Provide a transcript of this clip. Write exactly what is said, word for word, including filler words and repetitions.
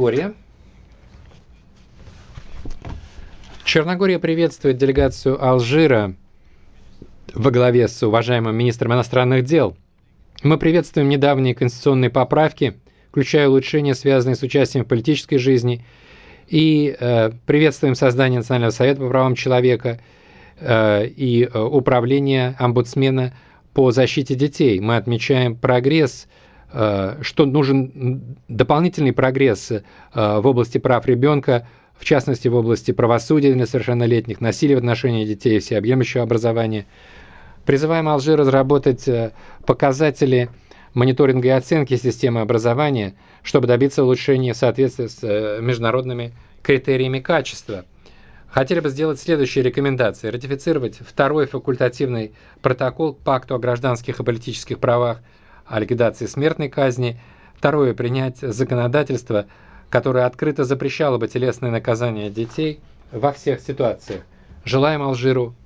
Черногория. Черногория приветствует делегацию Алжира во главе с уважаемым министром иностранных дел. Мы приветствуем недавние конституционные поправки, включая улучшения, связанные с участием в политической жизни, и э, приветствуем создание Национального совета по правам человека э, и э, управление омбудсмена по защите детей. Мы отмечаем прогресс, э, что нужен дополнительный прогресс э, в области прав ребенка, в частности в области правосудия для несовершеннолетних, насилия в отношении детей, всеобъемлющего образования. Призываем Алжир разработать показатели мониторинга и оценки системы образования, чтобы добиться улучшения в соответствии с международными критериями качества. Хотели бы сделать следующие рекомендации. Ратифицировать второй факультативный протокол к Пакту о гражданских и политических правах, о ликвидации смертной казни. Второе. Принять законодательство, которое открыто запрещало бы телесное наказание детей во всех ситуациях. Желаем Алжиру